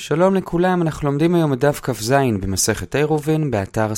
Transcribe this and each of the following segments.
שלום לכולם, אנחנו לומדים היום את דף כ"ז במסכת עירובין באתר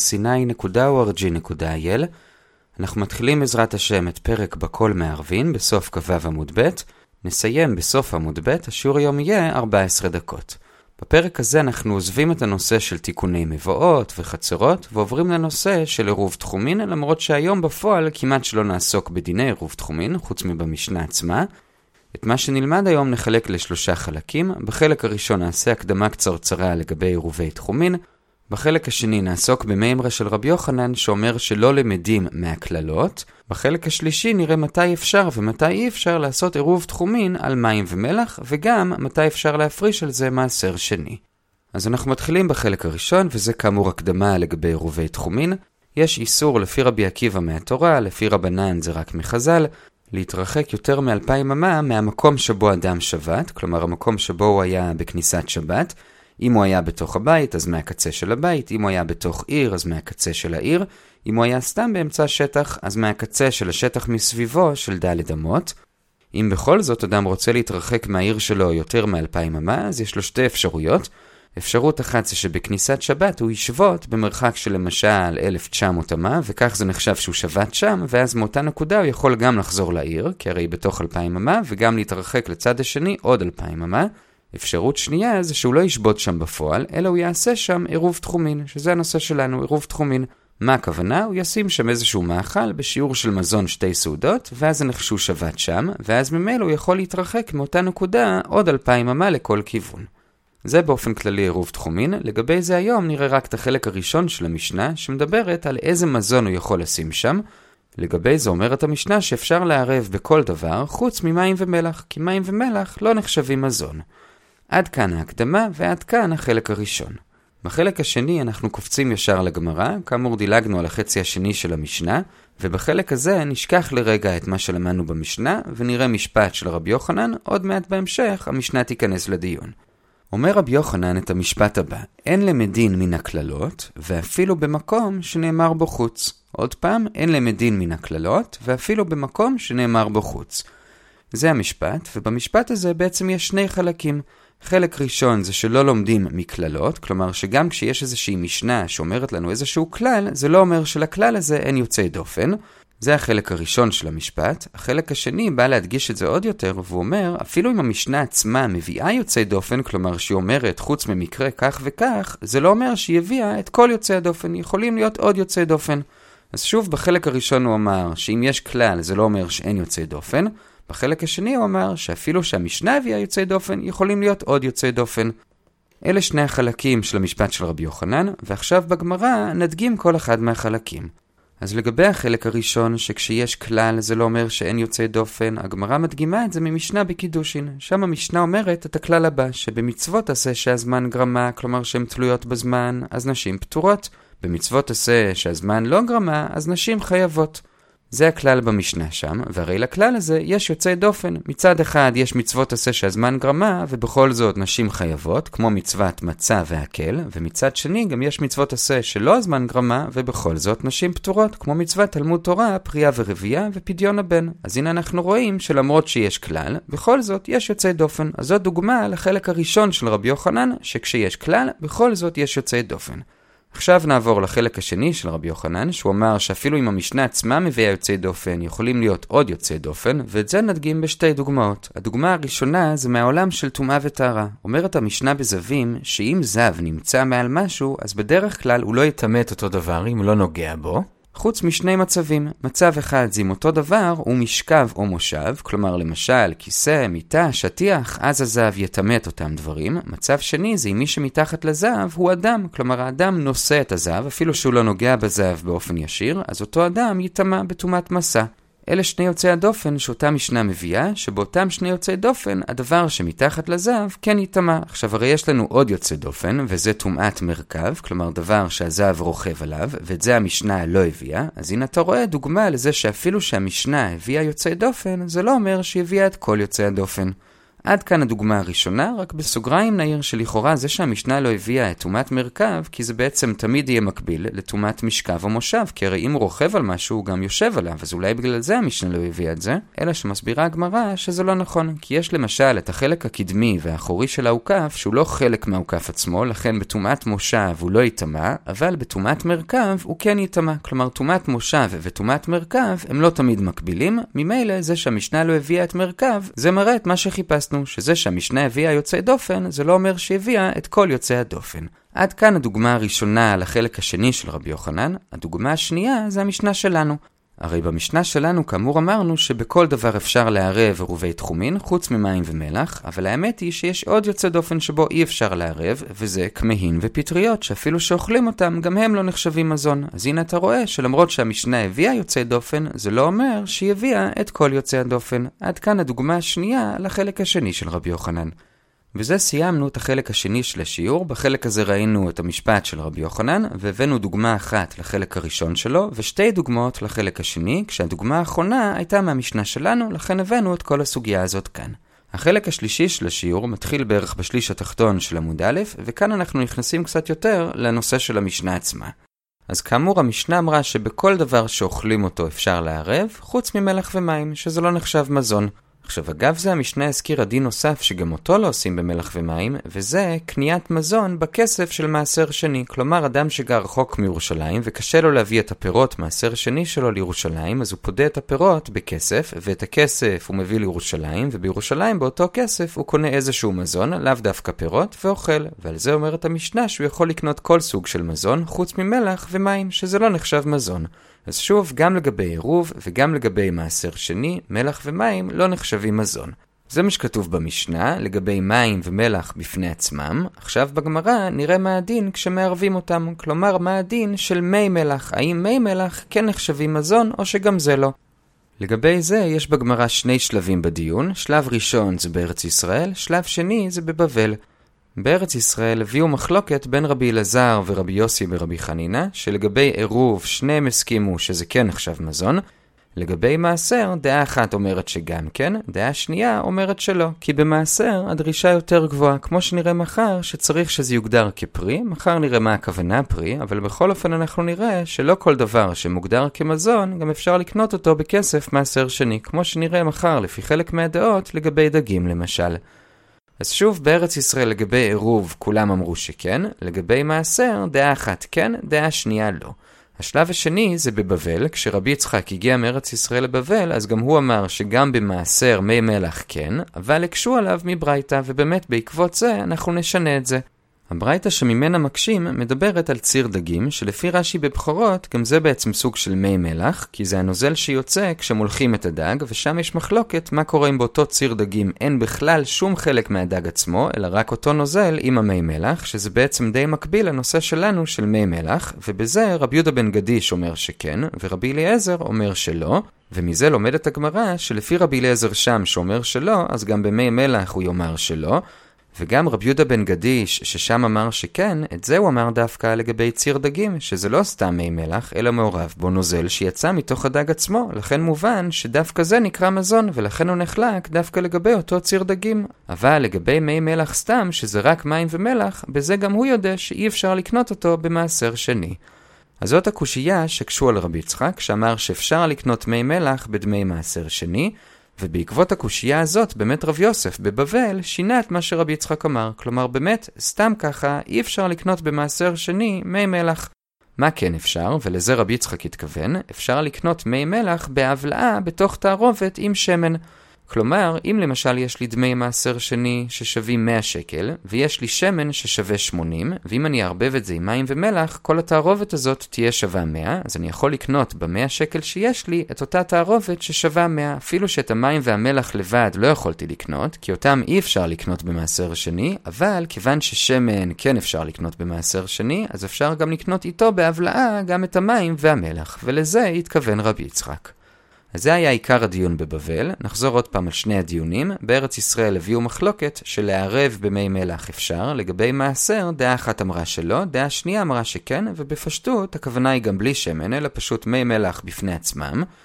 sinai.org.il. אנחנו מתחילים בעזרת השם את פרק בכל מערבין בסוף כ"ו עמוד ב', נסיים בסוף עמוד ב', השיעור היום יהיה 14 דקות. בפרק הזה אנחנו עוזבים את הנושא של תיקוני מבואות וחצרות ועוברים לנושא של עירוב תחומין, למרות שהיום בפועל כמעט שלא נעסוק בדיני עירוב תחומין, חוץ מבמשנה עצמה. את מה שנלמד היום נחלק לשלושה חלקים. בחלק הראשון נעשה הקדמה קצרצרה לגבי עירובי תחומין. בחלק השני נעסוק במימרה של רבי יוחנן שאומר שלא למדים מהכללות. בחלק השלישי נראה מתי אפשר ומתי אי אפשר לעשות עירוב תחומין על מים ומלח, וגם מתי אפשר להפריש על זה מעשר שני. אז אנחנו מתחילים בחלק הראשון, וזה כאמור הקדמה לגבי עירובי תחומין. יש איסור לפי רבי עקיבא מהתורה, לפי רבנן זה רק מחז"ל, להתרחק יותר מ2,000 אמה מהמקום שבו אדם שבת, כלומר המקום שבו הוא היה בכניסת שבת. אם הוא היה בתוך הבית, אז מהקצה של הבית. אם הוא היה בתוך עיר, אז מהקצה של העיר. אם הוא היה סתם באמצע שטח, אז מהקצה של השטח מסביבו של ד' אמות. אם בכל זאת אדם רוצה להתרחק מהעיר שלו יותר מ2,000 אמה, אז יש לו שתי אפשרויות. אפשרות אחת זה שבכניסת שבת הוא ישבות במרחק של למשל 1,900 אמה, וכך זה נחשב שהוא שבת שם, ואז מאותה נקודה הוא יכול גם לחזור לעיר, כי הרי בתוך 2,000 אמה, וגם להתרחק לצד השני עוד 2,000 אמה. אפשרות שנייה זה שהוא לא ישבות שם בפועל, אלא הוא יעשה שם עירוב תחומין, שזה הנושא שלנו, עירוב תחומין. מה הכוונה? הוא ישים שם איזשהו מאכל בשיעור של מזון 2 סעודות, ואז זה נחשו שבת שם, ואז ממילא הוא יכול להתרחק מאותה נקודה עוד 2,000 אמה לכל כיוון. זה באופן כללי עירוב תחומין. לגבי זה היום נראה רק את החלק הראשון של המשנה, שמדברת על איזה מזון הוא יכול לשים שם. לגבי זה אומרת המשנה שאפשר לערב בכל דבר חוץ ממים ומלח, כי מים ומלח לא נחשבים מזון. עד כאן ההקדמה ועד כאן החלק הראשון. בחלק השני אנחנו קופצים ישר לגמרא, כאמור דילגנו על החצי השני של המשנה, ובחלק הזה נשכח לרגע את מה שלמדנו במשנה, ונראה משפט של רבי יוחנן, עוד מעט בהמשך המשנה תיכנס לדיון. אומר רבי יוחנן את המשפט הבא: אין למדין מן הכללות, ואפילו במקום שנאמר בו חוץ. עוד פעם, אין למדין מן הכללות, ואפילו במקום שנאמר בו חוץ. זה המשפט, ובמשפט הזה בעצם יש שני חלקים. חלק ראשון זה שלא לומדים מכללות, כלומר שגם כשיש איזושהי משנה שאומרת לנו איזשהו כלל, זה לא אומר שלכלל הזה אין יוצאי דופן. זה החלק הראשון של המשפט. החלק השני בא להדגיש את זה עוד יותר, והוא אומר, אפילו אם המשנה עצמה מביאה יוצאי דופן, כלומר שהיא אומרת חוץ ממקרה כך וכך, זה לא אומר שהיא הביאה את כל יוצאי הדופן, יכולים להיות עוד יוצאי דופן. אז שוב, בחלק הראשון הוא אמר שאם יש כלל זה לא אומר שאין יוצאי דופן. בחלק השני הוא אמר שאפילו שהמשנה הביאה יוצאי דופן, יכולים להיות עוד יוצאי דופן. אלה שני החלקים של המשפט של רבי יוחנן, ועכשיו בגמרא נדגים כל אחד מהחלקים. אז לגבי החלק הראשון, שכשיש כלל זה לא אומר שאין יוצאי דופן, הגמרא מדגימה את זה ממשנה בקידושין. שם המשנה אומרת את הכלל הבא, שבמצוות עשה שהזמן גרמה, כלומר שהן תלויות בזמן, אז נשים פטורות. במצוות עשה שהזמן לא גרמה, אז נשים חייבות. זה הכלל במשנה שם, והרי לכלל הזה יש יוצאי דופן. מצד אחד יש מצוות עשה שהזמן גרמה, ובכל זאת נשים חייבות, כמו מצוות מצה והקל, ומצד שני גם יש מצוות עשה שלא הזמן גרמה, ובכל זאת נשים פטורות, כמו מצוות תלמוד תורה, פרייה ורבייה ופדיון הבן. אז הנה אנחנו רואים שלמרות שיש כלל, בכל זאת יש יוצאי דופן. אז זאת דוגמה לחלק הראשון של רבי יוחנן, שכשיש כלל, בכל זאת יש יוצאי דופן. עכשיו נעבור לחלק השני של רבי יוחנן, שהוא אמר שאפילו אם המשנה עצמה מביאה יוצאי דופן, יכולים להיות עוד יוצאי דופן, ואת זה נדגים בשתי דוגמאות. הדוגמה הראשונה זה מהעולם של טומאה וטהרה. אומרת המשנה בזווים שאם זב נמצא מעל משהו, אז בדרך כלל הוא לא יטמא את אותו דבר אם לא נוגע בו. חוץ משני מצבים. מצב אחד זה עם אותו דבר הוא משכב או מושב, כלומר למשל כיסא, מיטה, שטיח, אז הזב יטמא את אותם דברים. מצב שני זה עם מי שמתחת לזב הוא אדם, כלומר האדם נושא את הזב, אפילו שהוא לא נוגע בזב באופן ישיר, אז אותו אדם יטמא בטומאת מסע. אלה שני יוצאי הדופן שאותה משנה מביאה, שבאותם שני יוצאי דופן, הדבר שמתחת לזב כן יטמא. עכשיו הרי יש לנו עוד יוצא דופן, וזה טומאת מרכב, כלומר דבר שהזב רוכב עליו, ואת זה המשנה לא הביאה. אז הנה אתה רואה דוגמה לזה שאפילו שהמשנה הביאה יוצאי דופן, זה לא אומר שהיא הביאה את כל יוצאי הדופן. עד כאן הדוגמה הראשונה, רק בסוגריים נעיר שלכאורה זה שהמשנה לא הביאה את טומאת מרכב, כי זה בעצם תמיד יהיה מקביל לטומאת משכב או מושב, כי הרי אם הוא רוכב על משהו הוא גם יושב עליו, אז אולי בגלל זה המשנה לא הביאה את זה, אלא שמסבירה הגמרא שזה לא נכון, כי יש למשל את החלק הקדמי והאחורי של האוכף, שהוא לא חלק מהאוכף עצמו, לכן בטומאת מושב הוא לא יטמא, אבל בטומאת מרכב הוא כן יטמא. כלומר, טומאת מושב וטומאת מרכב הם לא תמיד מקבילים, ממילא זה שהמשנה לא הביאה את מרכב, זה מראה את מה שחיפשנו, שזה שהמשנה הביאה יוצאי דופן, זה לא אומר שהביאה את כל יוצאי הדופן. עד כאן הדוגמה הראשונה על החלק השני של רבי יוחנן. הדוגמה השנייה זה המשנה שלנו. הרי במשנה שלנו כאמור אמרנו שבכל דבר אפשר לערב עירובי תחומין חוץ ממים ומלח, אבל האמת היא שיש עוד יוצא דופן שבו אי אפשר לערב, וזה כמהין ופטריות, שאפילו שאוכלים אותם גם הם לא נחשבים מזון. אז הנה אתה רואה שלמרות שהמשנה הביאה יוצאי דופן, זה לא אומר שהיא הביאה את כל יוצאי הדופן. עד כאן הדוגמה השנייה לחלק השני של רבי יוחנן. וזה סיימנו את החלק השני של השיעור. בחלק הזה ראינו את המשפט של רבי יוחנן, והבאנו דוגמה אחת לחלק הראשון שלו, ושתי דוגמאות לחלק השני, כשהדוגמה האחרונה הייתה מהמשנה שלנו, לכן הבאנו את כל הסוגיה הזאת כאן. החלק השלישי של השיעור מתחיל בערך בשליש התחתון של עמוד א', וכאן אנחנו נכנסים קצת יותר לנושא של המשנה עצמה. אז כאמור המשנה אמרה שבכל דבר שאוכלים אותו אפשר לערב, חוץ ממלח ומים, שזה לא נחשב מזון. עכשיו אגב זה המשנה הזכיר דין נוסף שגם אותו לא עושים במלח ומים, וזה קניית מזון בכסף של מעשר שני. כלומר אדם שגר רחוק מירושלים וקשה לו להביא את הפירות מעשר שני שלו לירושלים, אז הוא פודה את הפירות בכסף, ואת הכסף הוא מביא לירושלים, ובירושלים באותו כסף הוא קונה איזשהו מזון, לאו דווקא פירות, ואוכל. ועל זה אומרת המשנה שהוא יכול לקנות כל סוג של מזון חוץ ממלח ומים, שזה לא נחשב מזון. אז שוב, גם לגבי עירוב וגם לגבי מעשר שני, מלח ומים לא נחשבים מזון. זה מה שכתוב במשנה, לגבי מים ומלח בפני עצמם. עכשיו בגמרא נראה מה הדין כשמערבים אותם, כלומר מה הדין של מי מלח, האם מי מלח כן נחשבים מזון או שגם זה לא. לגבי זה יש בגמרא שני שלבים בדיון, שלב ראשון זה בארץ ישראל, שלב שני זה בבבל. בארץ ישראל הביאו מחלוקת בין רבי אלעזר ורבי יוסי ברבי חנינה, שלגבי עירוב שניהם הסכימו שזה כן נחשב מזון. לגבי מעשר, דעה אחת אומרת שגם כן, דעה שנייה אומרת שלא, כי במעשר הדרישה יותר גבוהה, כמו שנראה מחר שצריך שזה יוגדר כפרי. מחר נראה מה הכוונה פרי, אבל בכל אופן אנחנו נראה שלא כל דבר שמוגדר כמזון גם אפשר לקנות אותו בכסף מעשר שני, כמו שנראה מחר לפי חלק מהדעות לגבי דגים למשל. אז שוב, בארץ ישראל לגבי עירוב כולם אמרו שכן, לגבי מעשר דעה אחת כן, דעה שנייה לא. השלב השני זה בבבל, כשרבי יצחק הגיע מארץ ישראל לבבל, אז גם הוא אמר שגם במעשר מי מלח כן, אבל הקשו עליו מברייתא, ובאמת בעקבות זה אנחנו נשנה את זה. הברייתא שממנה מקשים מדברת על ציר דגים, שלפי רש"י בבחורות גם זה בעצם סוג של מי מלח, כי זה הנוזל שיוצא כשמולכים את הדג, ושם יש מחלוקת מה קורה אם באותו ציר דגים אין בכלל שום חלק מהדג עצמו, אלא רק אותו נוזל עם המי מלח, שזה בעצם די מקביל לנושא שלנו של מי מלח, ובזה רבי יהודה בן גדיש אומר שכן, ורבי אליעזר אומר שלא, ומזה לומדת הגמרא שלפי רבי אליעזר שם שאומר שלא, אז גם במי מלח הוא יאמר שלא, וגם רבי יהודה בן גדיש ששם אמר שכן, את זה הוא אמר דווקא לגבי ציר דגים, שזה לא סתם מי מלח, אלא מעורב בו נוזל שיצא מתוך הדג עצמו, לכן מובן שדווקא זה נקרא מזון, ולכן הוא נחלק דווקא לגבי אותו ציר דגים. אבל לגבי מי מלח סתם, שזה רק מים ומלח, בזה גם הוא יודע שאי אפשר לקנות אותו במעשר שני. אז זאת הקושייה שקשו על רבי יצחק, שאמר שאפשר לקנות מי מלח בדמי מעשר שני, ובעקבות הקושייה הזאת באמת רב יוסף בבבל שינה את מה שרבי יצחק אמר. כלומר באמת סתם ככה אי אפשר לקנות במעשר שני מי מלח. מה כן אפשר, ולזה רבי יצחק התכוון, אפשר לקנות מי מלח בהבלעה בתוך תערובת עם שמן. כלומר, אם למשל יש לי דמי מעשר שני ששווים 100 שקל, ויש לי שמן ששווה 80, ואם אני אערבב את זה עם מים ומלח, כל התערובת הזאת תהיה שווה 100, אז אני יכול לקנות ב100 שקל שיש לי את אותה תערובת ששווה 100, אפילו שאת המים והמלח לבד לא יכולתי לקנות, כי אותם אי אפשר לקנות במעשר שני, אבל כיוון ששמן כן אפשר לקנות במעשר שני, אז אפשר גם לקנות איתו בהבלעה גם את המים והמלח, ולזה התכוון רבי יצחק. אז זה היה עיקר הדיון בבבל. נחזור עוד פעם על שני הדיונים. בארץ ישראל הביאו מחלוקת שלערב במי מלח אפשר, לגבי מעשר דעה אחת אמרה שלא, דעה שנייה אמרה שכן, ובפשטות הכוונה היא גם בלי שמן, אלא פשוט מי מלח בפני עצמם.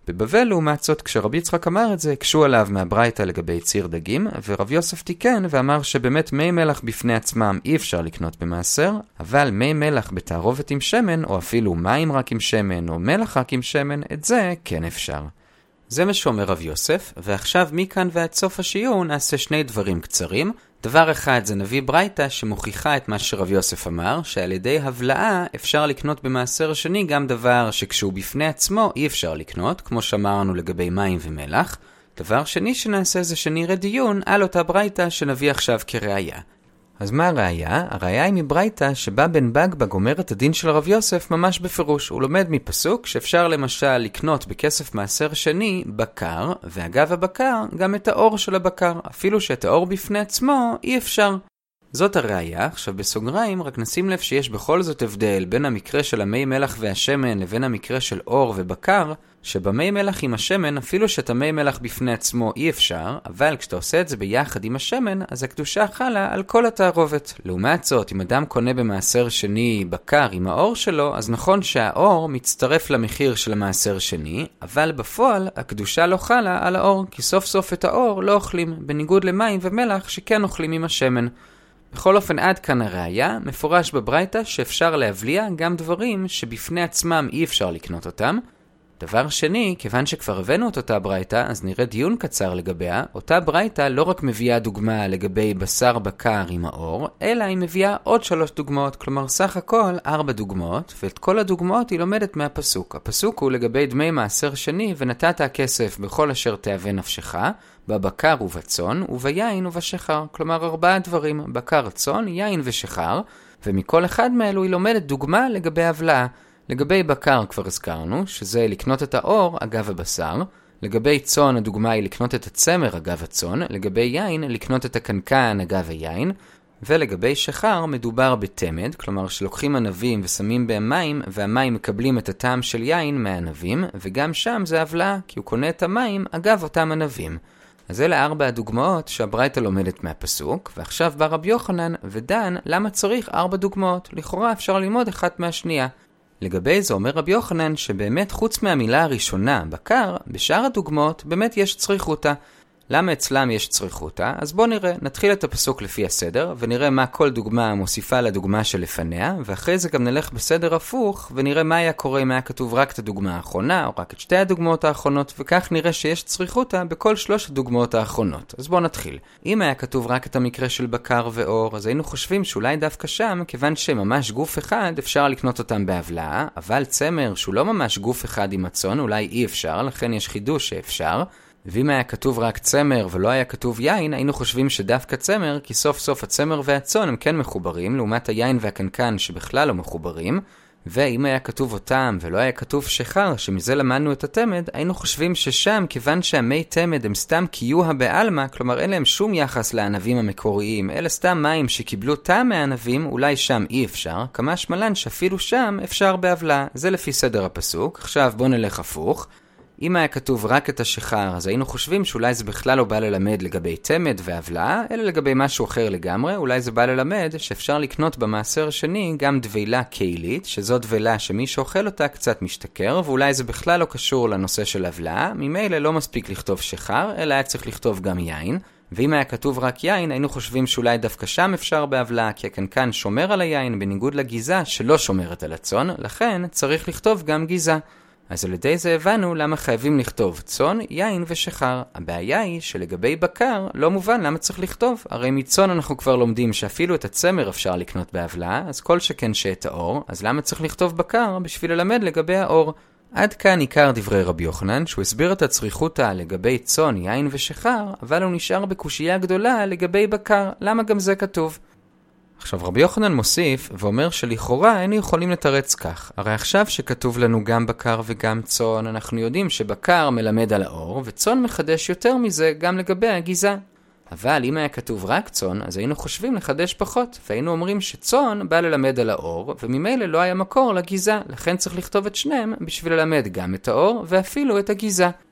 בבבל לעומת זאת, כשרבי יצחק אמר את זה, הקשו עליו מהברייתא לגבי ציר דגים, ורב יוסף תיקן ואמר שבאמת מי מלח בפני עצמם אי אפשר לקנות במעשר, אבל מי מלח בתערובת עם שמן, או אפילו מים רק עם שמן, או מלח רק עם שמן, את זה כן אפשר. זה מה שאומר רב יוסף, ועכשיו מכאן ועד סוף השיעור נעשה שני דברים קצרים. דבר אחד זה נביא ברייתא שמוכיחה את מה שרב יוסף אמר, שעל ידי הבלעה אפשר לקנות במעשר שני גם דבר שכשהוא בפני עצמו אי אפשר לקנות, כמו שאמרנו לגבי מים ומלח. דבר שני שנעשה זה שנראה דיון על אותה ברייתא שנביא עכשיו כראיה. אז מה הראיה? הראיה היא מברייתא שבה בן בגבג אומר את הדין של רב יוסף ממש בפירוש. הוא לומד מפסוק שאפשר למשל לקנות בכסף מעשר שני בקר, ואגב הבקר גם את האור של הבקר, אפילו שאת האור בפני עצמו אי אפשר. זאת הראיה. עכשיו בסוגריים רק נשים לב שיש בכל זאת הבדל בין המקרה של המי מלח והשמן לבין המקרה של אור ובקר, שבמי מלח עם השמן אפילו שאת המי מלח בפני עצמו אי אפשר, אבל כשאתה עושה את זה ביחד עם השמן אז הקדושה חלה על כל התערובת. לעומת זאת, אם אדם קונה במעשר שני בקר עם האור שלו, אז נכון שהאור מצטרף למחיר של המעשר שני, אבל בפועל הקדושה לא חלה על האור, כי סוף סוף את האור לא אוכלים, בניגוד למים ומלח שכן אוכלים עם השמן. בכל אופן עד כאן הראיה, מפורש בברייתא שאפשר להבליע גם דברים שבפני עצמם אי אפשר לקנות אותם. דבר שני, כיוון שכבר הבאנו את אותה ברייתא, אז נראה דיון קצר לגביה. אותה ברייתא לא רק מביאה דוגמה לגבי בשר בקר עם האור, אלא היא מביאה עוד 3 דוגמאות, כלומר סך הכל 4 דוגמאות, ואת כל הדוגמאות היא לומדת מהפסוק. הפסוק הוא לגבי דמי מעשר שני, ונתת הכסף בכל אשר תאווה נפשך, בבקר ובצאן, וביין ובשחר. כלומר 4 דברים, בקר, צאן, יין ושחר, ומכל אחד מאלו היא לומדת דוגמה לגבי הבלעה. לגבי בקר כבר הזכרנו, שזה לקנות את האור אגב הבשר. לגבי צאן הדוגמה היא לקנות את הצמר אגב הצאן. לגבי יין לקנות את הקנקן אגב היין. ולגבי שחר מדובר בתמד, כלומר שלוקחים ענבים ושמים בהם מים, והמים מקבלים את הטעם של יין מהענבים, וגם שם זה הבלעה, כי הוא קונה את המים אגב אותם ענבים. אז אלה 4 הדוגמאות שהברייתא לומדת מהפסוק, ועכשיו בא רבי יוחנן ודן למה צריך 4 דוגמאות. לכאורה אפשר ללמוד אחת מהשנייה. לגבי זה אומר רבי יוחנן שבאמת חוץ מהמילה הראשונה, בקר, בשאר הדוגמאות באמת יש צריכותה. למה אצלם יש צריכותה? אז בוא נראה, נתחיל את הפסוק לפי הסדר, ונראה מה כל דוגמה מוסיפה לדוגמה שלפניה, ואחרי זה גם נלך בסדר הפוך, ונראה מה היה קורה אם היה כתוב רק את הדוגמה האחרונה, או רק את 2 הדוגמאות האחרונות, וכך נראה שיש צריכותה בכל 3 הדוגמאות האחרונות. אז בוא נתחיל. אם היה כתוב רק את המקרה של בקר ואור, אז היינו חושבים שאולי דווקא שם, כיוון שממש גוף אחד, אפשר לקנות אותם בהבלעה, אבל צמר שהוא לא ממש גוף אחד עם הצאן, אולי אי אפשר, לכן יש חידוש שאפשר. ואם היה כתוב רק צמר ולא היה כתוב יין, היינו חושבים שדווקא צמר, כי סוף סוף הצמר והצאן הם כן מחוברים, לעומת היין והקנקן שבכלל לא מחוברים. ואם היה כתוב אותם ולא היה כתוב שחר, שמזה למדנו את התמד, היינו חושבים ששם, כיוון שהמי תמד הם סתם קיוה בעלמא, כלומר אין להם שום יחס לענבים המקוריים, אלה סתם מים שקיבלו טעם מהענבים, אולי שם אי אפשר, כמה שמלן שאפילו שם אפשר בהבלעה. זה לפי סדר הפסוק. עכשיו בוא נלך הפוך. אם היה כתוב רק את השחר, אז היינו חושבים שאולי זה בכלל לא בא ללמד לגבי תמד והבלעה, אלא לגבי משהו אחר לגמרי. אולי זה בא ללמד שאפשר לקנות במעשר שני גם דבילה קהילית, שזו דבילה שמי שאוכל אותה קצת משתכר, ואולי זה בכלל לא קשור לנושא של הבלעה. ממילא לא מספיק לכתוב שחר, אלא היה צריך לכתוב גם יין. ואם היה כתוב רק יין, היינו חושבים שאולי דווקא שם אפשר בהבלעה, כי הקנקן שומר על היין בניגוד לגיזה שלא שומרת על הצאן, לכן צריך לכתוב גם גיזה. אז על ידי זה הבנו למה חייבים לכתוב צאן, יין ושחר. הבעיה היא שלגבי בקר לא מובן למה צריך לכתוב. הרי מצאן אנחנו כבר לומדים שאפילו את הצמר אפשר לקנות בהבלעה, אז כל שכן שאת האור, אז למה צריך לכתוב בקר בשביל ללמד לגבי האור? עד כאן עיקר דברי רבי יוחנן, שהוא הסביר את הצריכותה לגבי צאן, יין ושחר, אבל הוא נשאר בקושייה גדולה לגבי בקר. למה גם זה כתוב? עכשיו רבי יוחנן מוסיף ואומר שלכאורה היינו יכולים לתרץ כך. הרי עכשיו שכתוב לנו גם בקר וגם צאן, אנחנו יודעים שבקר מלמד על האור, וצאן מחדש יותר מזה גם לגבי הגיזה. אבל אם היה כתוב רק צאן, אז היינו חושבים לחדש פחות, והיינו אומרים שצאן בא ללמד על האור, וממילא לא היה מקור לגיזה, לכן צריך לכתוב את שניהם בשביל ללמד גם את האור ואפילו את הגיזה.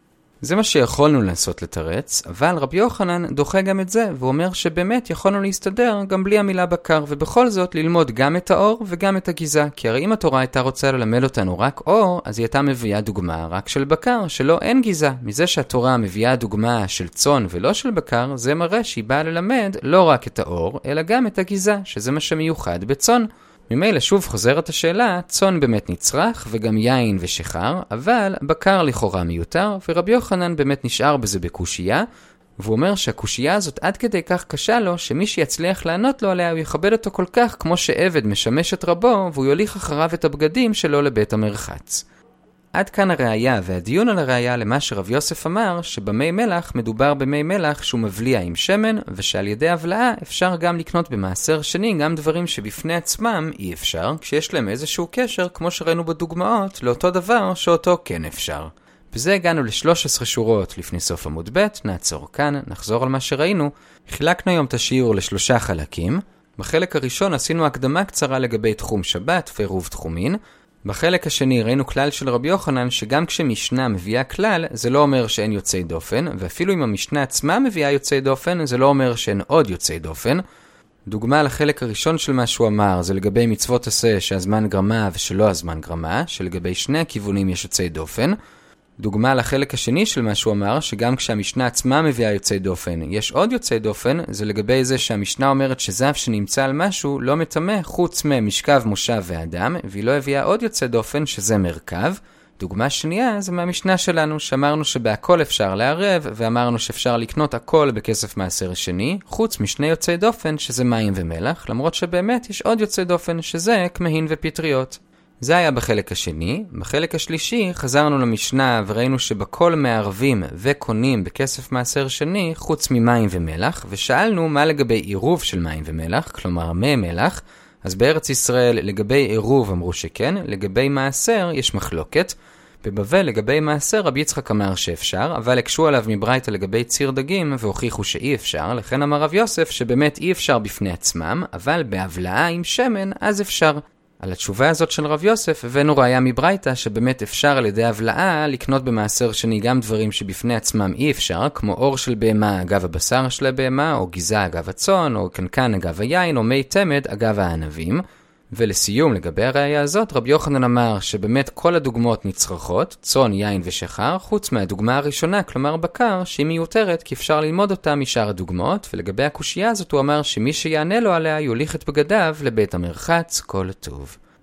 זה מה שיכולנו לנסות לתרץ, אבל רבי יוחנן דוחה גם את זה, והוא אומר שבאמת יכולנו להסתדר גם בלי המילה בקר, ובכל זאת ללמוד גם את האור וגם את הגיזה, כי הרי אם התורה הייתה רוצה ללמד אותנו רק אור, אז היא הייתה מביאה דוגמה רק של בקר, שלא אין גיזה. מזה שהתורה מביאה דוגמה של צאן ולא של בקר, זה מראה שהיא באה ללמד לא רק את האור, אלא גם את הגיזה, שזה מה שמיוחד בצאן. ממילא שוב חוזרת השאלה, צאן באמת נצרך וגם יין ושחר, אבל בקר לכאורה מיותר, ורבי יוחנן באמת נשאר בזה בקושייה, והוא אומר שהקושייה הזאת עד כדי כך קשה לו, שמי שיצליח לענות לו עליה הוא יכבד אותו כל כך כמו שעבד משמש את רבו, והוא יוליך אחריו את הבגדים שלו לבית המרחץ. עד כאן הראייה והדיון על הראייה למה שרב יוסף אמר, שבמי מלח מדובר במי מלח שהוא מבליע עם שמן, ושעל ידי הבלעה אפשר גם לקנות במעשר שני גם דברים שבפני עצמם אי אפשר, כשיש להם איזשהו קשר, כמו שראינו בדוגמאות, לאותו דבר שאותו כן אפשר. בזה הגענו ל13 שורות לפני סוף עמוד ב', נעצור כאן, נחזור על מה שראינו. חילקנו היום את השיעור ל3 חלקים. בחלק הראשון עשינו הקדמה קצרה לגבי תחום שבת ועירוב תחומין. בחלק השני ראינו כלל של רבי יוחנן שגם כשמשנה מביאה כלל, זה לא אומר שאין יוצאי דופן, ואפילו אם המשנה עצמה מביאה יוצאי דופן, זה לא אומר שאין עוד יוצאי דופן. דוגמה לחלק הראשון של מה שהוא אמר, זה לגבי מצוות עשה שהזמן גרמה ושלא הזמן גרמה, שלגבי שני הכיוונים יש יוצאי דופן. דוגמה לחלק השני של מה שהוא אמר, שגם כשהמשנה עצמה מביאה יוצאי דופן, יש עוד יוצאי דופן, זה לגבי זה שהמשנה אומרת שזב שנמצא על משהו לא מטמא חוץ ממשכב, מושב ואדם, והיא לא הביאה עוד יוצאי דופן שזה מרכב. דוגמה שנייה זה מהמשנה שלנו, שאמרנו שבהכל אפשר לערב, ואמרנו שאפשר לקנות הכל בכסף מעשר שני, חוץ משני יוצאי דופן שזה מים ומלח, למרות שבאמת יש עוד יוצאי דופן שזה כמהין ופטריות. זה היה בחלק השני. בחלק השלישי חזרנו למשנה וראינו שבכל מערבים וקונים בכסף מעשר שני חוץ ממים ומלח, ושאלנו מה לגבי עירוב של מים ומלח, כלומר מי מלח. אז בארץ ישראל לגבי עירוב אמרו שכן, לגבי מעשר יש מחלוקת. בבבל לגבי מעשר רבי יצחק אמר שאפשר, אבל הקשו עליו מברייתא לגבי ציר דגים והוכיחו שאי אפשר, לכן אמר רב יוסף שבאמת אי אפשר בפני עצמם, אבל בהבלעה עם שמן אז אפשר. על התשובה הזאת של רב יוסף הבאנו ראיה מברייתא שבאמת אפשר על ידי הבלעה לקנות במעשר שני גם דברים שבפני עצמם אי אפשר, כמו אור של בהמה אגב הבשר של הבהמה, או גיזה אגב הצאן, או קנקן אגב היין, או מי תמד אגב הענבים. ולסיום לגבי הראיה הזאת, רבי יוחנן אמר שבאמת כל הדוגמאות נצרכות, צאן, יין ושחר, חוץ מהדוגמה הראשונה, כלומר בקר, שהיא מיותרת כי אפשר ללמוד אותה משאר הדוגמאות, ולגבי הקושייה הזאת הוא אמר שמי שיענה לו עליה יוליך את בגדיו לבית המרחץ. כל טוב.